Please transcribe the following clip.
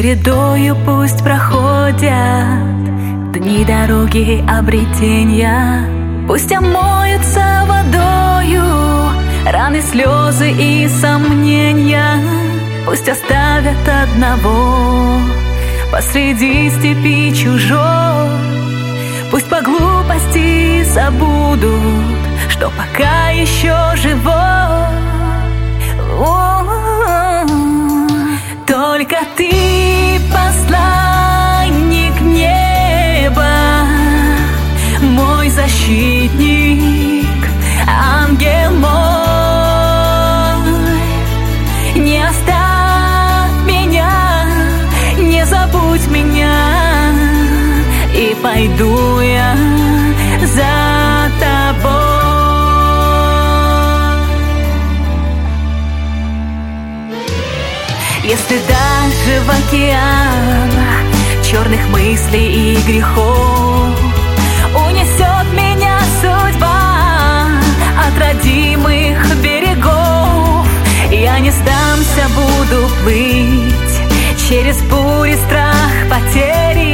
Чередою пусть проходят дни дороги обретения. Пусть омоются водою раны, слезы и сомнения. Пусть оставят одного посреди степи чужой. Пусть по глупости забудут, что пока еще живой. Только ты, посланник неба, мой защитник, ангел мой. Не оставь меня, не забудь меня, и пойду я за тобой. Если даже в океан черных мыслей и грехов унесет меня судьба от родимых берегов, я не сдамся, буду плыть через бури, страх потери.